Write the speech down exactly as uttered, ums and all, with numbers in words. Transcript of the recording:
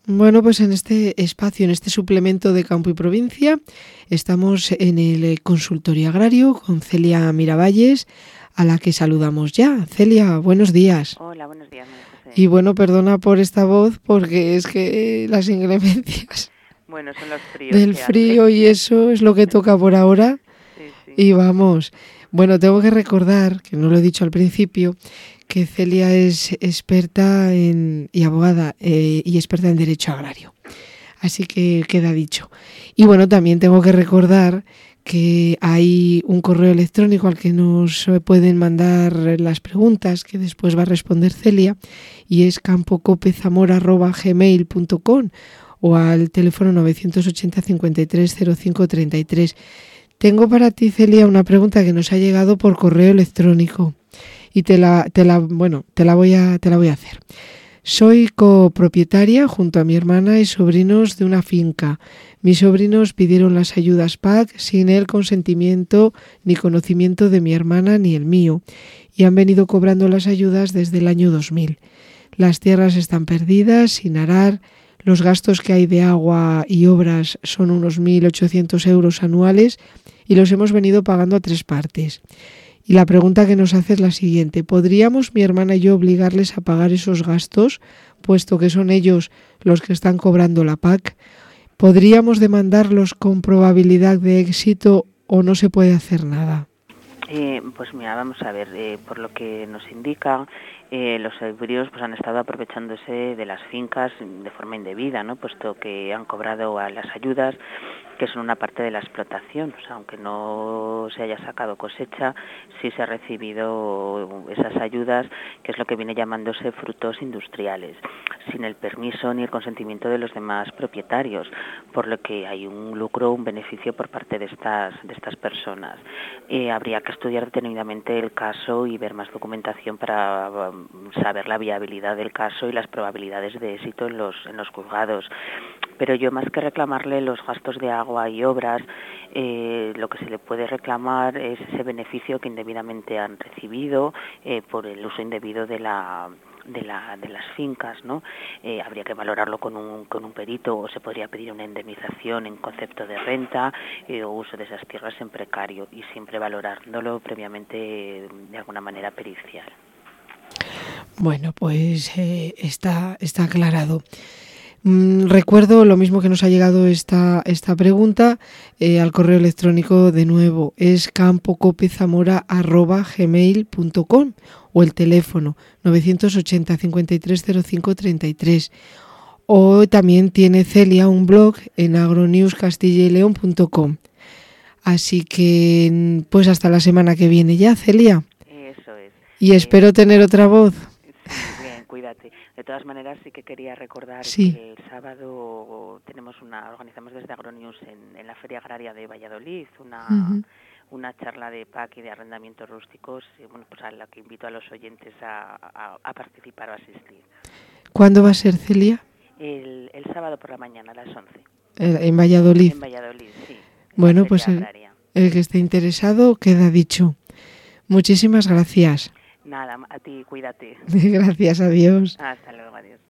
Bueno, pues en este espacio, en este suplemento de Campo y Provincia, estamos en el consultorio agrario con Celia Miravalles, a la que saludamos ya. Celia, buenos días. Hola, buenos días, María José. Y bueno, perdona por esta voz, porque es que las inclemencias Bueno, son los fríos del que frío hace. y eso es lo que toca por ahora. Sí, sí. Y vamos, bueno, tengo que recordar, que no lo he dicho al principio, que Celia es experta en, y abogada eh, y experta en Derecho Agrario. Así que queda dicho. Y bueno, también tengo que recordar que hay un correo electrónico al que nos pueden mandar las preguntas que después va a responder Celia, y es campocopezamora arroba gmail punto com o al teléfono novecientos ochenta cincuenta y tres cero cinco treinta y tres. Tengo para ti, Celia, una pregunta que nos ha llegado por correo electrónico y te la, te la, bueno, te la voy a, te la voy a hacer. Soy copropietaria junto a mi hermana y sobrinos de una finca. Mis sobrinos pidieron las ayudas P A C sin el consentimiento ni conocimiento de mi hermana ni el mío, y han venido cobrando las ayudas desde el año dos mil. Las tierras están perdidas, sin arar. Los gastos que hay de agua y obras son unos mil ochocientos euros anuales y los hemos venido pagando a tres partes. Y la pregunta que nos hace es la siguiente: ¿podríamos mi hermana y yo obligarles a pagar esos gastos, puesto que son ellos los que están cobrando la P A C? ¿Podríamos demandarlos con probabilidad de éxito o no se puede hacer nada? Eh, pues mira, vamos a ver, eh, por lo que nos indica, eh, los sembríos pues han estado aprovechándose de las fincas de forma indebida, ¿no? Puesto que han cobrado a las ayudas, que son una parte de la explotación. O sea, aunque no se haya sacado cosecha, sí se ha recibido esas ayudas, que es lo que viene llamándose frutos industriales, sin el permiso ni el consentimiento de los demás propietarios, por lo que hay un lucro, un beneficio por parte de estas de estas personas. Eh, habría que estudiar detenidamente el caso y ver más documentación para um, saber la viabilidad del caso y las probabilidades de éxito en los en los juzgados. Pero yo, más que reclamarle los gastos de agua y obras, eh, lo que se le puede reclamar es ese beneficio que indebidamente han recibido eh, por el uso indebido de la de la de las fincas, ¿no? Eh, habría que valorarlo con un con un perito, o se podría pedir una indemnización en concepto de renta eh, o uso de esas tierras en precario, y siempre valorándolo previamente eh, de alguna manera pericial. Bueno, pues eh, está está aclarado. Mm, recuerdo lo mismo que nos ha llegado esta, esta pregunta eh, al correo electrónico de nuevo. Es campocopezamora arroba gmail punto com o el teléfono novecientos ochenta cincuenta y tres cero cinco treinta y tres. O también tiene Celia un blog en agronews castilla y león punto com. Así que pues hasta la semana que viene ya, Celia. Eso es. Y espero eh, tener otra voz. Sí, bien, cuídate. De todas maneras, sí que quería recordar sí. que el sábado tenemos una, organizamos desde Agronews en, en la Feria Agraria de Valladolid una, uh-huh. una charla de P A C y de arrendamientos rústicos, y bueno, pues a la que invito a los oyentes a, a, a participar o asistir. ¿Cuándo va a ser, Celia? El, el sábado por la mañana a las once. En Valladolid. En Valladolid, sí. Bueno, pues el, el que esté interesado queda dicho. Muchísimas gracias. Nada, a ti, cuídate. Gracias, adiós. Hasta luego, adiós.